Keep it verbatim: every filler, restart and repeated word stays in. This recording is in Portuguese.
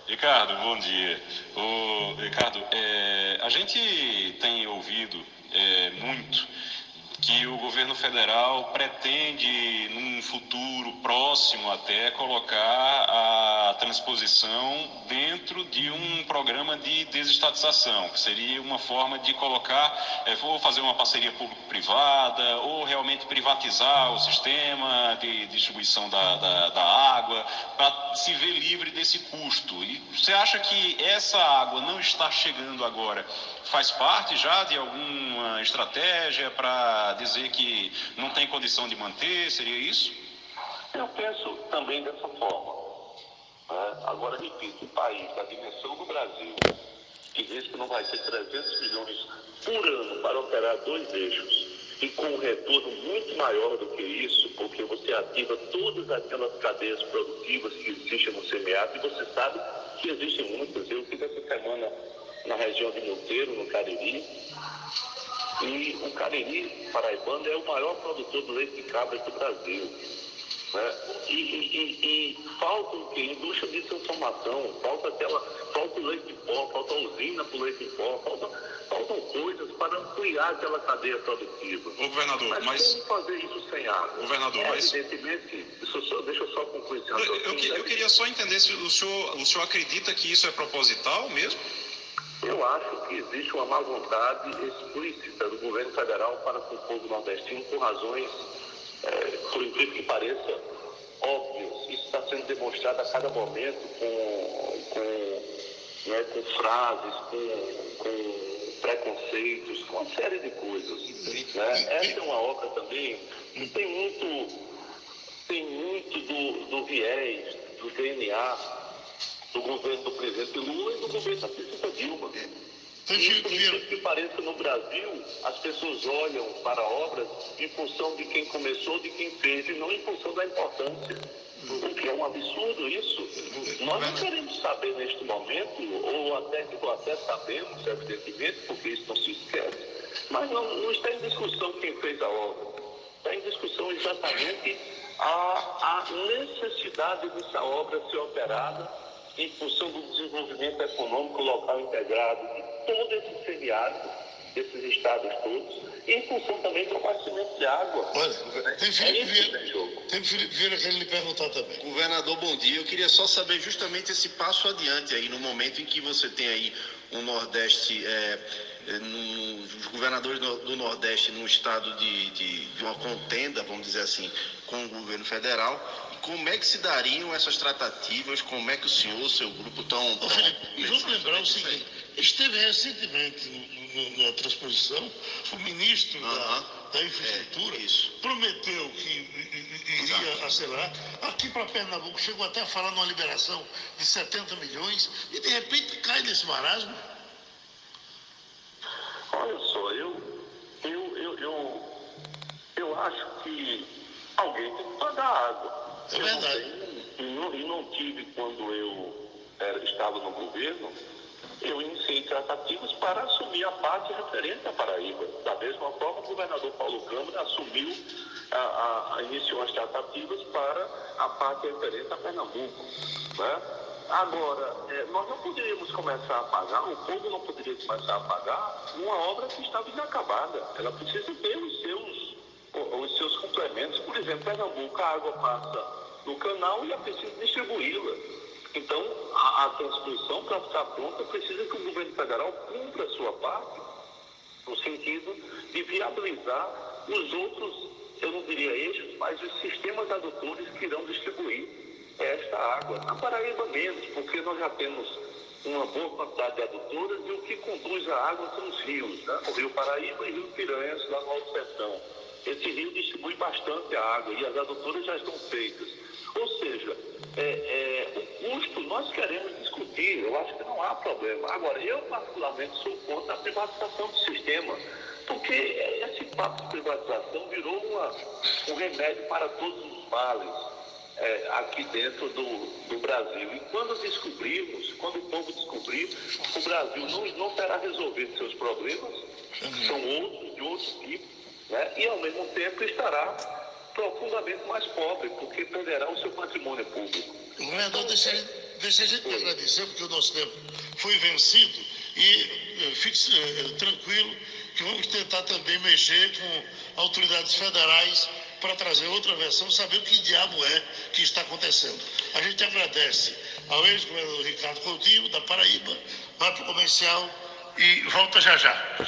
Ricardo, bom dia. Ô, Ricardo, é, a gente tem ouvido é, muito que o governo federal pretende, num futuro próximo até, colocar a transposição dentro de um programa de desestatização, que seria uma forma de colocar, é, ou fazer uma parceria público-privada, ou realmente privatizar o sistema de distribuição da, da, da água, para se ver livre desse custo. E você acha que essa água não está chegando agora? Faz parte já de alguma estratégia para dizer que não tem condição de manter? Seria isso? Eu penso também dessa forma. Né? Agora, repito, um país da dimensão do Brasil, que diz que não vai ter trezentos milhões por ano para operar dois eixos, e com um retorno muito maior do que isso, porque você ativa todas aquelas cadeias produtivas que existem no semiárido, e você sabe que existem muitas. Eu fiz essa semana na região de Monteiro, no Cariri, e o Cariri paraibano é o maior produtor de leite de cabra do Brasil. Né? E, e, e, e falta o quê? Indústria de transformação, falta aquela, falta o leite de pó, falta a usina para o leite de pó, falta, faltam coisas para ampliar aquela cadeia produtiva. Ô, governador, mas, mas... como fazer isso sem água? Governador, mas... Evidentemente, isso só, deixa eu só concluir esse eu, eu, que, eu queria só entender se o senhor, o senhor acredita que isso é proposital mesmo? Eu acho que existe uma má vontade explícita do governo federal para com o povo nordestino por razões, é, por incrível que pareça, óbvias. Isso está sendo demonstrado a cada momento com, com, né, com frases, com, com preconceitos, com uma série de coisas. Né? Essa é uma obra também que tem muito, tem muito do, do viés, do D N A, do governo do presidente Lula e do governo da presidenta Dilma. E, por incrível que pareça, no Brasil, as pessoas olham para obras em função de quem começou, de quem fez, e não em função da importância. O que é um absurdo isso. Nós não queremos saber neste momento, ou até, ou até sabemos, evidentemente, porque isso não se esquece, mas não, não está em discussão quem fez a obra. Está em discussão exatamente a, a necessidade dessa obra ser operada em função do desenvolvimento econômico local integrado de todo esse semiárido, desses estados todos, e em função também do abastecimento de água. Olha, tem Felipe é Vieira, tem Felipe Vieira querendo lhe perguntar também. Governador, bom dia. Eu queria só saber justamente esse passo adiante aí, no momento em que você tem aí um Nordeste, é, no, os governadores do Nordeste num estado de, de, de uma contenda, vamos dizer assim, com o governo federal. Como é que se dariam essas tratativas? Como é que o senhor, o seu grupo estão... Ô, Felipe, vamos lembrar o seguinte, esteve recentemente no, no, na transposição, o ministro uh-huh. da, da Infraestrutura é, prometeu que iria acelerar. Aqui para Pernambuco chegou até a falar numa liberação de setenta milhões e de repente cai nesse marasmo. Olha só, eu, eu, eu, eu, eu acho que alguém tem que pagar a água. É verdade. Eu não, tenho, e não tive, quando eu era, estava no governo, eu iniciei tratativas para assumir a parte referente à Paraíba. Da mesma forma, o governador Paulo Câmara assumiu, a, a, a, iniciou as tratativas para a parte referente a Pernambuco. Né? Agora, é, nós não poderíamos começar a pagar, o povo não poderia começar a pagar uma obra que estava inacabada. Ela precisa ter os seus, os seus complementos. Por exemplo, Pernambuco, a água passa no canal e é preciso distribuí-la. Então, a, a transposição, para ficar pronta, precisa que o governo federal cumpra a sua parte, no sentido de viabilizar os outros, eu não diria eixos, mas os sistemas adutores que irão distribuir esta água. Na Paraíba menos, porque nós já temos uma boa quantidade de adutoras e o que conduz a água são os rios, né? O Rio Paraíba e o Rio Piranhas, lá no Alto Sertão. Esse rio distribui bastante a água e as adutoras já estão feitas. Ou seja, é, é, o custo nós queremos discutir, eu acho que não há problema. Agora, eu particularmente sou contra a privatização do sistema, porque esse papo de privatização virou uma, um remédio para todos os males é, aqui dentro do, do Brasil. E quando descobrirmos, quando o povo descobrir, o Brasil não, não terá resolvido seus problemas, são outros, de outro tipo, né? E ao mesmo tempo estará profundamente mais pobre, porque perderá o seu patrimônio público. Governador, deixa, deixa a gente agradecer, porque o nosso tempo foi vencido, e eh, fique eh, tranquilo que vamos tentar também mexer com autoridades federais para trazer outra versão, saber o que diabo é que está acontecendo. A gente agradece ao ex-governador Ricardo Coutinho, da Paraíba, vai para o comercial e volta já já.